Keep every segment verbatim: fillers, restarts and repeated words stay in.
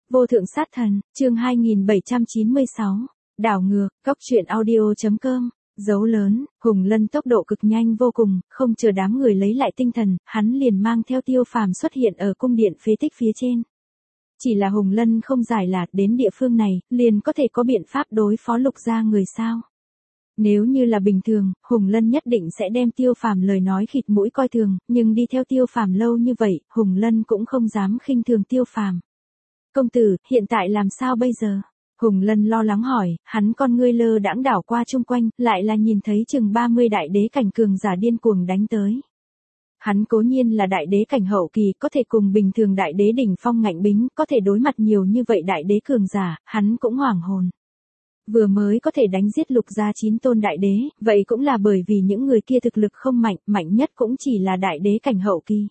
Vô thượng sát thần, chương hai nghìn bảy trăm chín mươi sáu, đảo ngược, góc truyện audio.com, dấu lớn, Hùng Lân tốc độ cực nhanh vô cùng, không chờ đám người lấy lại tinh thần, hắn liền mang theo Tiêu Phàm xuất hiện ở cung điện phế tích phía trên. Chỉ là Hùng Lân không giải là đến địa phương này, liền có thể có biện pháp đối phó Lục gia người sao. Nếu như là bình thường, Hùng Lân nhất định sẽ đem Tiêu Phàm lời nói khịt mũi coi thường, nhưng đi theo Tiêu Phàm lâu như vậy, Hùng Lân cũng không dám khinh thường Tiêu Phàm. Công tử, hiện tại làm sao bây giờ? Hùng Lân lo lắng hỏi, hắn con ngươi lơ đãng đảo qua chung quanh, lại là nhìn thấy chừng ba mươi đại đế cảnh cường giả điên cuồng đánh tới. Hắn cố nhiên là đại đế cảnh hậu kỳ, có thể cùng bình thường đại đế đỉnh phong ngạnh bính, có thể đối mặt nhiều như vậy đại đế cường giả, hắn cũng hoảng hồn. Vừa mới có thể đánh giết Lục gia chín tôn đại đế, vậy cũng là bởi vì những người kia thực lực không mạnh, mạnh nhất cũng chỉ là đại đế cảnh hậu kỳ.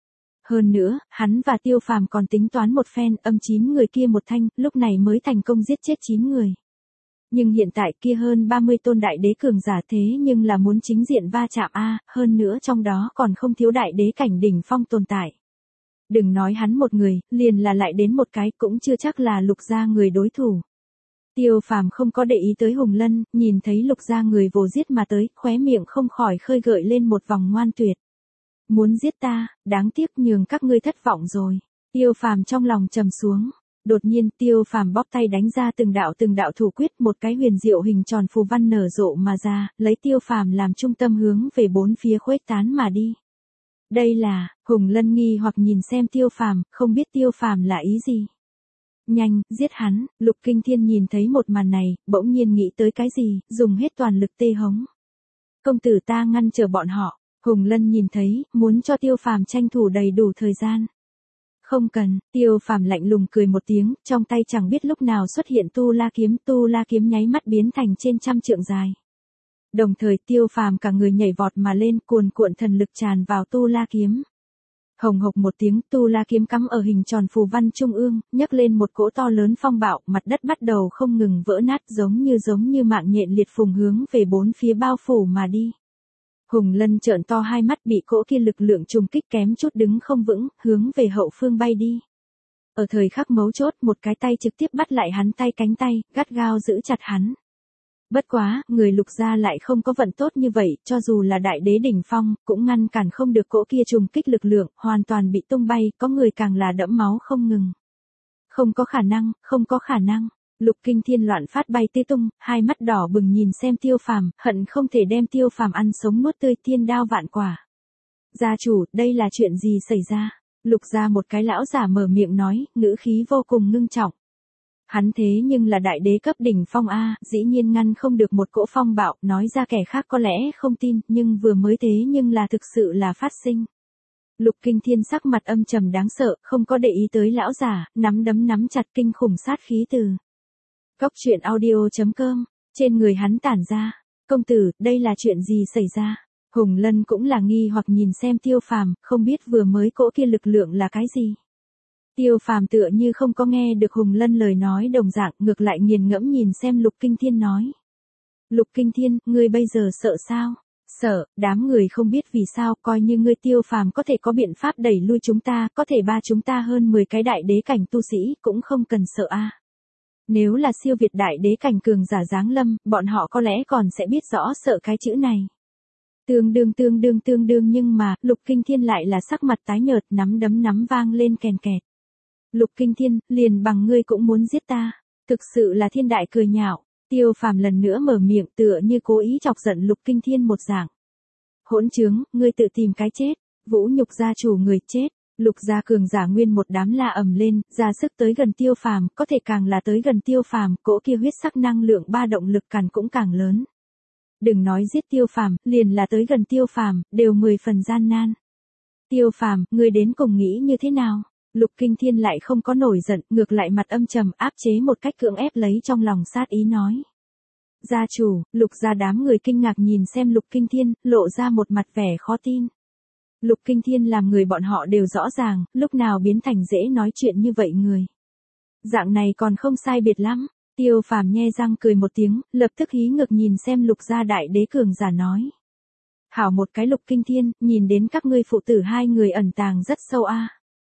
Hơn nữa, hắn và Tiêu Phàm còn tính toán một phen, âm chín người kia một thanh, lúc này mới thành công giết chết chín người. Nhưng hiện tại kia hơn ba mươi tôn đại đế cường giả thế nhưng là muốn chính diện va chạm a, hơn nữa trong đó còn không thiếu đại đế cảnh đỉnh phong tồn tại. Đừng nói hắn một người, liền là lại đến một cái cũng chưa chắc là Lục gia người đối thủ. Tiêu Phàm không có để ý tới Hùng Lân, nhìn thấy Lục gia người vồ giết mà tới, khóe miệng không khỏi khơi gợi lên một vòng ngoan tuyệt. Muốn giết ta, đáng tiếc nhường các ngươi thất vọng rồi. Tiêu Phàm trong lòng trầm xuống. Đột nhiên Tiêu Phàm bóp tay đánh ra từng đạo từng đạo thủ quyết, một cái huyền diệu hình tròn phù văn nở rộ mà ra, lấy Tiêu Phàm làm trung tâm hướng về bốn phía khuếch tán mà đi. Đây là, Hùng Lân nghi hoặc nhìn xem Tiêu Phàm, không biết Tiêu Phàm là ý gì. Nhanh, giết hắn, Lục Kinh Thiên nhìn thấy một màn này, bỗng nhiên nghĩ tới cái gì, dùng hết toàn lực tê hống. Công tử ta ngăn trở bọn họ. Hùng Lân nhìn thấy, muốn cho Tiêu Phàm tranh thủ đầy đủ thời gian. Không cần, Tiêu Phàm lạnh lùng cười một tiếng, trong tay chẳng biết lúc nào xuất hiện tu la kiếm, tu la kiếm nháy mắt biến thành trên trăm trượng dài. Đồng thời Tiêu Phàm cả người nhảy vọt mà lên, cuồn cuộn thần lực tràn vào tu la kiếm. Hồng hộc một tiếng, tu la kiếm cắm ở hình tròn phù văn trung ương, nhấc lên một cỗ to lớn phong bạo, mặt đất bắt đầu không ngừng vỡ nát, giống như giống như mạng nhện liệt phùng hướng về bốn phía bao phủ mà đi. Hùng Lân trợn to hai mắt, bị cỗ kia lực lượng trùng kích kém chút đứng không vững, hướng về hậu phương bay đi. Ở thời khắc mấu chốt, một cái tay trực tiếp bắt lại hắn tay cánh tay, gắt gao giữ chặt hắn. Bất quá, người Lục gia lại không có vận tốt như vậy, cho dù là đại đế đỉnh phong, cũng ngăn cản không được cỗ kia trùng kích lực lượng, hoàn toàn bị tung bay, có người càng là đẫm máu không ngừng. Không có khả năng, không có khả năng. Lục Kinh Thiên loạn phát bay tê tung, hai mắt đỏ bừng nhìn xem Tiêu Phàm, hận không thể đem Tiêu Phàm ăn sống nuốt tươi, thiên đao vạn quả. Gia chủ, đây là chuyện gì xảy ra? Lục gia một cái lão giả mở miệng nói, ngữ khí vô cùng ngưng trọng. Hắn thế nhưng là đại đế cấp đỉnh phong a, dĩ nhiên ngăn không được một cỗ phong bạo, nói ra kẻ khác có lẽ không tin, nhưng vừa mới thế nhưng là thực sự là phát sinh. Lục Kinh Thiên sắc mặt âm trầm đáng sợ, không có để ý tới lão giả, nắm đấm nắm chặt kinh khủng sát khí từ. Góc truyện audio.com, trên người hắn tản ra. Công tử, đây là chuyện gì xảy ra? Hùng Lân cũng là nghi hoặc nhìn xem Tiêu Phàm, không biết vừa mới cỗ kia lực lượng là cái gì. Tiêu Phàm tựa như không có nghe được Hùng Lân lời nói đồng dạng, ngược lại nghiền ngẫm nhìn xem Lục Kinh Thiên nói. Lục Kinh Thiên, ngươi bây giờ sợ sao? Sợ, đám người không biết vì sao, coi như ngươi Tiêu Phàm có thể có biện pháp đẩy lui chúng ta, có thể ba chúng ta hơn mười cái đại đế cảnh tu sĩ, cũng không cần sợ a. Nếu là siêu việt đại đế cảnh cường giả giáng lâm, bọn họ có lẽ còn sẽ biết rõ sợ cái chữ này. Tương đương tương đương tương đương nhưng mà, Lục Kinh Thiên lại là sắc mặt tái nhợt, nắm đấm nắm vang lên kèn kẹt. Lục Kinh Thiên, liền bằng ngươi cũng muốn giết ta. Thực sự là thiên đại cười nhạo. Tiêu Phàm lần nữa mở miệng, tựa như cố ý chọc giận Lục Kinh Thiên một dạng. Hỗn trướng, ngươi tự tìm cái chết. Vũ nhục gia chủ người chết. Lục gia cường giả nguyên một đám la ầm lên, ra sức tới gần Tiêu Phàm, có thể càng là tới gần Tiêu Phàm, cỗ kia huyết sắc năng lượng ba động lực càng cũng càng lớn. Đừng nói giết Tiêu Phàm, liền là tới gần Tiêu Phàm, đều mười phần gian nan. Tiêu Phàm, ngươi đến cùng nghĩ như thế nào? Lục Kinh Thiên lại không có nổi giận, ngược lại mặt âm trầm, áp chế một cách cưỡng ép lấy trong lòng sát ý nói. Gia chủ, Lục gia đám người kinh ngạc nhìn xem Lục Kinh Thiên, lộ ra một mặt vẻ khó tin. Lục Kinh Thiên làm người bọn họ đều rõ ràng, lúc nào biến thành dễ nói chuyện như vậy người. Dạng này còn không sai biệt lắm. Tiêu Phàm nhe răng cười một tiếng, lập tức hí ngược nhìn xem Lục gia đại đế cường giả nói. Hảo một cái Lục Kinh Thiên, nhìn đến các ngươi phụ tử hai người ẩn tàng rất sâu a.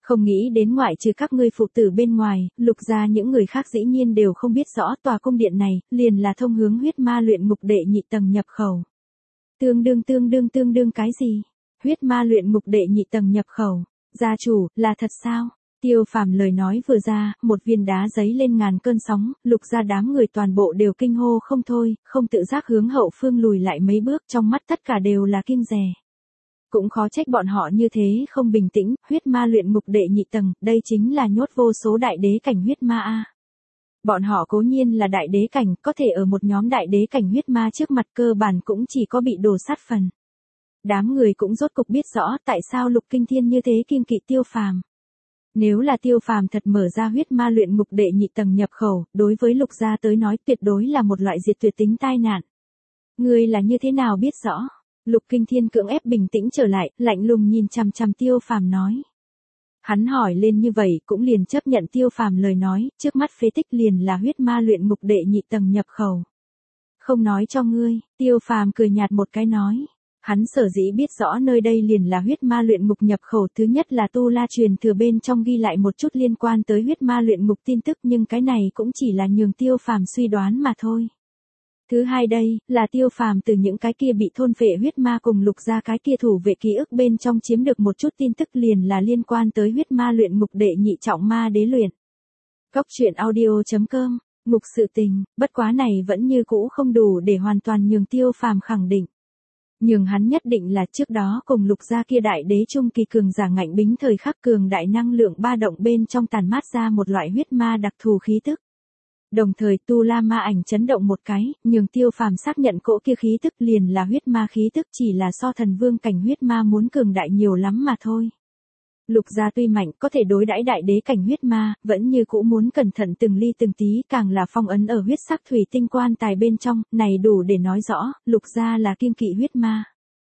Không nghĩ đến ngoại trừ các ngươi phụ tử bên ngoài, Lục gia những người khác dĩ nhiên đều không biết rõ tòa cung điện này, liền là thông hướng huyết ma luyện ngục đệ nhị tầng nhập khẩu. Tương đương tương đương tương đương cái gì? Huyết ma luyện ngục đệ nhị tầng nhập khẩu. Gia chủ, là thật sao? Tiêu Phàm lời nói vừa ra, một viên đá giấy lên ngàn cơn sóng, Lục gia đám người toàn bộ đều kinh hô không thôi, không tự giác hướng hậu phương lùi lại mấy bước, trong mắt tất cả đều là kinh dè. Cũng khó trách bọn họ như thế không bình tĩnh, huyết ma luyện ngục đệ nhị tầng, đây chính là nhốt vô số đại đế cảnh huyết ma a. Bọn họ cố nhiên là đại đế cảnh, có thể ở một nhóm đại đế cảnh huyết ma trước mặt cơ bản cũng chỉ có bị đổ sát phần. Đám người cũng rốt cục biết rõ tại sao Lục Kinh Thiên như thế kiêng kỵ Tiêu Phàm. Nếu là Tiêu Phàm thật mở ra huyết ma luyện ngục đệ nhị tầng nhập khẩu, đối với Lục gia tới nói tuyệt đối là một loại diệt tuyệt tính tai nạn. Ngươi là như thế nào biết rõ? Lục Kinh Thiên cưỡng ép bình tĩnh trở lại, lạnh lùng nhìn chằm chằm Tiêu Phàm nói. Hắn hỏi lên như vậy cũng liền chấp nhận Tiêu Phàm lời nói, trước mắt phế tích liền là huyết ma luyện ngục đệ nhị tầng nhập khẩu. Không nói cho ngươi, Tiêu Phàm cười nhạt một cái nói. Hắn sở dĩ biết rõ nơi đây liền là huyết ma luyện ngục nhập khẩu, thứ nhất là tu la truyền thừa bên trong ghi lại một chút liên quan tới huyết ma luyện ngục tin tức, nhưng cái này cũng chỉ là nhường Tiêu Phàm suy đoán mà thôi. Thứ hai đây, là Tiêu Phàm từ những cái kia bị thôn phệ huyết ma cùng Lục gia cái kia thủ vệ ký ức bên trong chiếm được một chút tin tức liền là liên quan tới huyết ma luyện ngục đệ nhị trọng ma đế luyện. Cốc truyện audio chấm com, ngục sự tình, bất quá này vẫn như cũ không đủ để hoàn toàn nhường Tiêu Phàm khẳng định. Nhưng hắn nhất định là trước đó cùng Lục gia kia đại đế trung kỳ cường giả ngạnh bính thời khắc cường đại năng lượng ba động bên trong tàn mát ra một loại huyết ma đặc thù khí tức. Đồng thời tu la ma ảnh chấn động một cái, nhường Tiêu Phàm xác nhận cỗ kia khí tức liền là huyết ma khí tức, chỉ là so thần vương cảnh huyết ma muốn cường đại nhiều lắm mà thôi. Lục gia tuy mạnh có thể đối đãi đại đế cảnh huyết ma, vẫn như cũ muốn cẩn thận từng ly từng tí, càng là phong ấn ở huyết sắc thủy tinh quan tài bên trong, này đủ để nói rõ, Lục gia là kiêng kỵ huyết ma.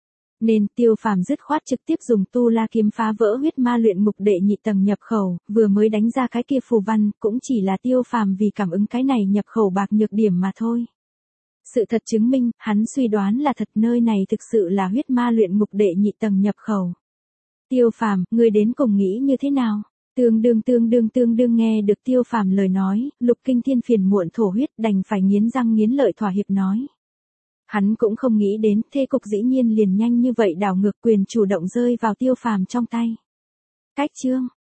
Nên Tiêu Phàm dứt khoát trực tiếp dùng tu la kiếm phá vỡ huyết ma luyện ngục đệ nhị tầng nhập khẩu, vừa mới đánh ra cái kia phù văn, cũng chỉ là Tiêu Phàm vì cảm ứng cái này nhập khẩu bạc nhược điểm mà thôi. Sự thật chứng minh, hắn suy đoán là thật, nơi này thực sự là huyết ma luyện ngục đệ nhị tầng nhập khẩu. Tiêu Phàm, ngươi đến cùng nghĩ như thế nào? Tương đương tương đương tương đương nghe được Tiêu Phàm lời nói, Lục Kinh Thiên phiền muộn thổ huyết, đành phải nghiến răng nghiến lợi thỏa hiệp nói. Hắn cũng không nghĩ đến, thế cục dĩ nhiên liền nhanh như vậy đảo ngược, quyền chủ động rơi vào Tiêu Phàm trong tay. Cách chương,